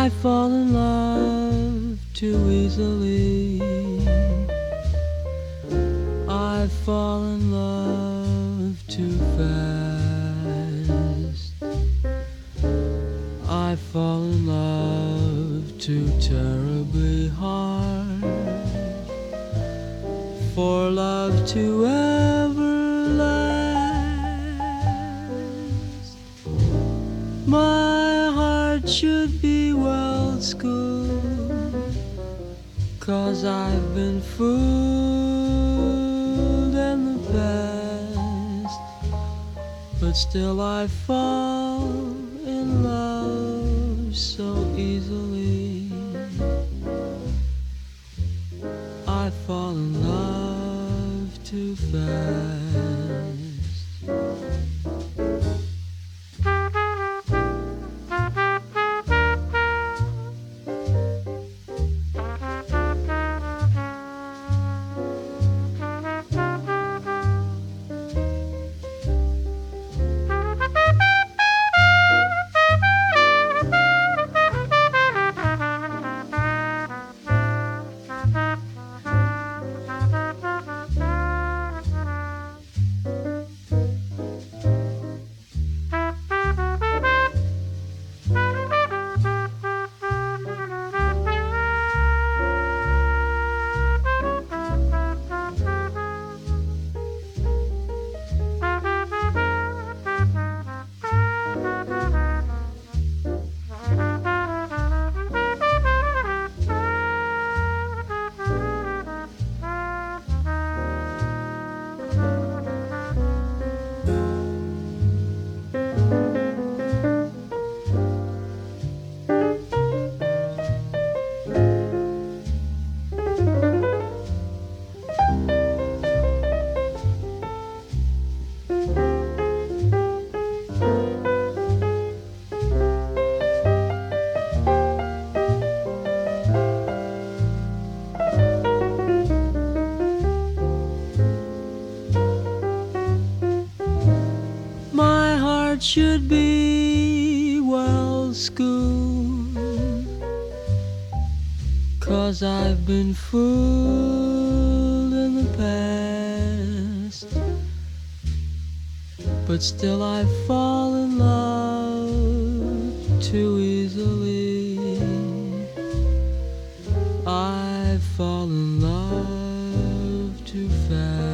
I fall in love too easily. I fall in love too fast. I fall in love too terribly hard for love to ever last. My heart should be well schooled, 'cause I've been fooled in the past, but still I fall in love so easily. I fall in love too fast. My heart should be well schooled, 'cause I've been fooled in the past, but still I fall in love too easily. I fall in love too fast.